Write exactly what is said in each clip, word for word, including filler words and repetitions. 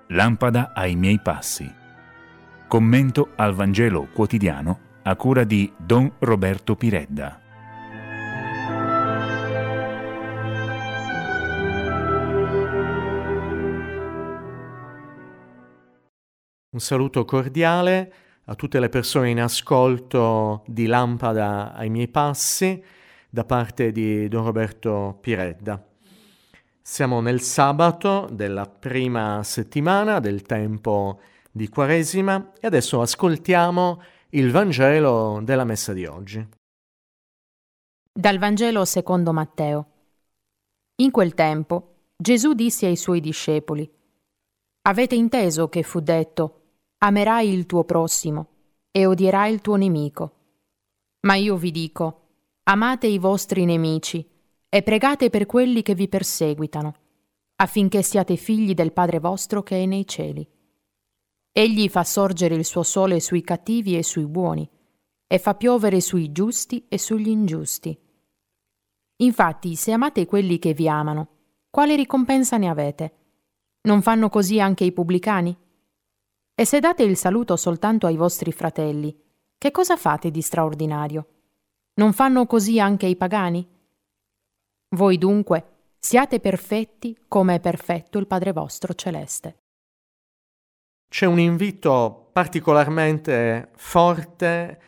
Lampada ai miei passi. Commento al Vangelo quotidiano a cura di Don Roberto Piredda. Un saluto cordiale a tutte le persone in ascolto di Lampada ai miei passi da parte di Don Roberto Piredda. Siamo nel sabato della prima settimana del tempo di Quaresima e adesso ascoltiamo il Vangelo della messa di oggi. Dal Vangelo secondo Matteo. In quel tempo Gesù disse ai suoi discepoli: Avete inteso che fu detto: amerai il tuo prossimo e odierai il tuo nemico. Ma io vi dico: amate i vostri nemici e pregate per quelli che vi perseguitano, affinché siate figli del Padre vostro che è nei cieli. Egli fa sorgere il suo sole sui cattivi e sui buoni, e fa piovere sui giusti e sugli ingiusti. Infatti, se amate quelli che vi amano, quale ricompensa ne avete? Non fanno così anche i pubblicani? E se date il saluto soltanto ai vostri fratelli, che cosa fate di straordinario? Non fanno così anche i pagani? Voi dunque siate perfetti come è perfetto il Padre vostro celeste. C'è un invito particolarmente forte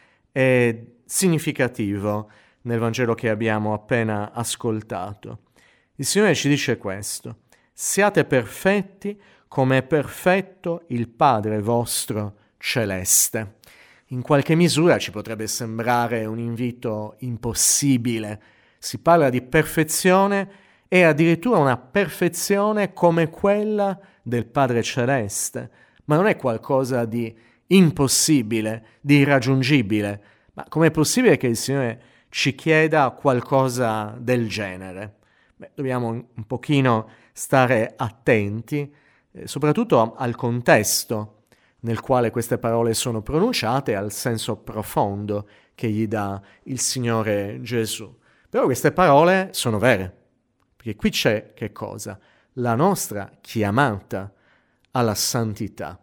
e significativo nel Vangelo che abbiamo appena ascoltato. Il Signore ci dice questo: siate perfetti come è perfetto il Padre vostro celeste. In qualche misura ci potrebbe sembrare un invito impossibile. Si parla di perfezione e addirittura una perfezione come quella del Padre Celeste, ma non è qualcosa di impossibile, di irraggiungibile. Ma com'è possibile che il Signore ci chieda qualcosa del genere? Beh, dobbiamo un pochino stare attenti, eh, soprattutto al contesto nel quale queste parole sono pronunciate, al senso profondo che gli dà il Signore Gesù. Però queste parole sono vere, perché qui c'è che cosa? La nostra chiamata alla santità,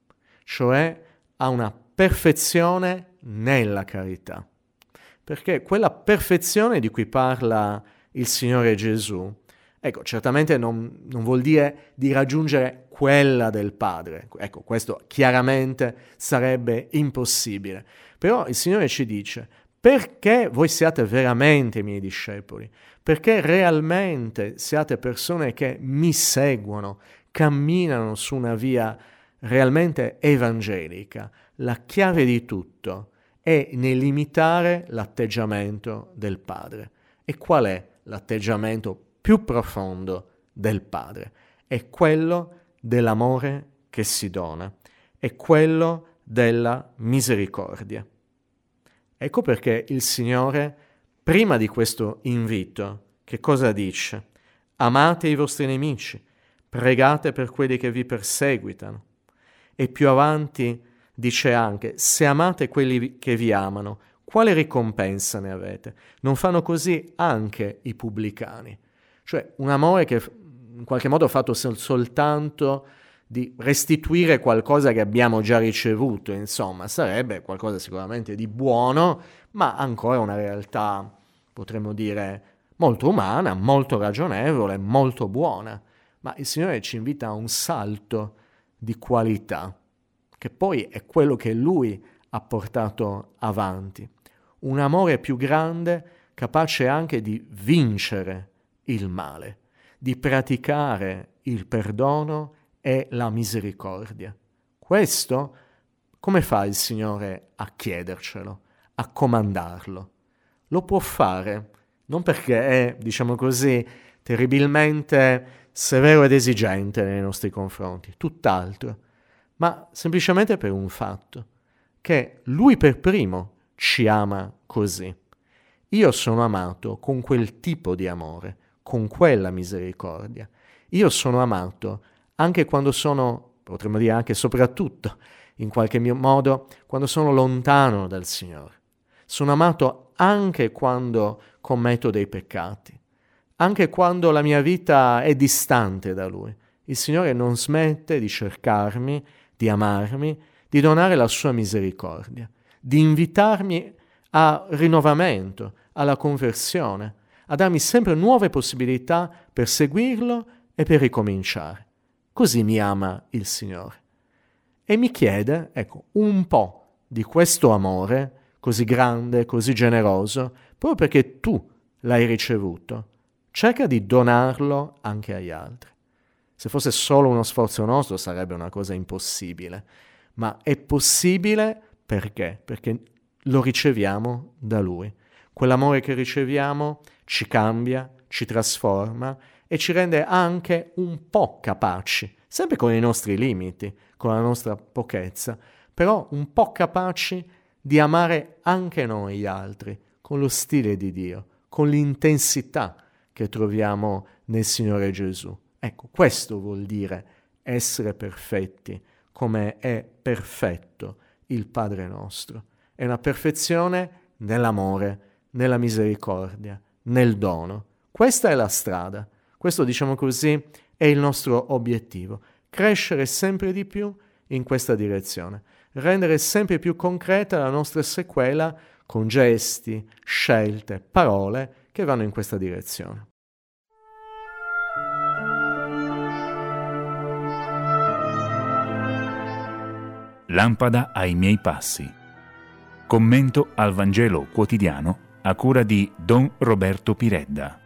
cioè a una perfezione nella carità. Perché quella perfezione di cui parla il Signore Gesù, ecco, certamente non, non vuol dire di raggiungere quella del Padre. Ecco, questo chiaramente sarebbe impossibile. Però il Signore ci dice: perché voi siate veramente i miei discepoli, perché realmente siate persone che mi seguono, camminano su una via realmente evangelica, la chiave di tutto è nell'imitare l'atteggiamento del Padre. E qual è l'atteggiamento più profondo del Padre? È quello dell'amore che si dona, è quello della misericordia. Ecco perché il Signore, prima di questo invito, che cosa dice? Amate i vostri nemici, pregate per quelli che vi perseguitano. E più avanti dice anche: se amate quelli che vi amano, quale ricompensa ne avete? Non fanno così anche i pubblicani? Cioè un amore che in qualche modo è fatto sol- soltanto di restituire qualcosa che abbiamo già ricevuto, insomma, sarebbe qualcosa sicuramente di buono, ma ancora una realtà, potremmo dire, molto umana, molto ragionevole, molto buona. Ma il Signore ci invita a un salto di qualità, che poi è quello che Lui ha portato avanti. Un amore più grande, capace anche di vincere il male, di praticare il perdono e la misericordia. Questo come fa il Signore a chiedercelo, a comandarlo? Lo può fare non perché è, diciamo così, terribilmente severo ed esigente nei nostri confronti, tutt'altro, ma semplicemente per un fatto, che Lui per primo ci ama così. Io sono amato con quel tipo di amore, con quella misericordia. Io sono amato anche quando sono, potremmo dire anche soprattutto, in qualche mio modo, quando sono lontano dal Signore. Sono amato anche quando commetto dei peccati, anche quando la mia vita è distante da Lui. Il Signore non smette di cercarmi, di amarmi, di donare la sua misericordia, di invitarmi a rinnovamento, alla conversione, a darmi sempre nuove possibilità per seguirlo e per ricominciare. Così mi ama il Signore. E mi chiede, ecco, un po' di questo amore così grande, così generoso, proprio perché tu l'hai ricevuto. Cerca di donarlo anche agli altri. Se fosse solo uno sforzo nostro sarebbe una cosa impossibile, ma è possibile perché? Perché lo riceviamo da Lui. Quell'amore che riceviamo ci cambia, ci trasforma e ci rende anche un po' capaci, sempre con i nostri limiti, con la nostra pochezza, però un po' capaci di amare anche noi gli altri, con lo stile di Dio, con l'intensità che troviamo nel Signore Gesù. Ecco, questo vuol dire essere perfetti, come è perfetto il Padre nostro. È una perfezione nell'amore, nella misericordia, nel dono. Questa è la strada. Questo, diciamo così, è il nostro obiettivo. Crescere sempre di più in questa direzione. Rendere sempre più concreta la nostra sequela con gesti, scelte, parole che vanno in questa direzione. Lampada ai miei passi. Commento al Vangelo quotidiano a cura di Don Roberto Piredda.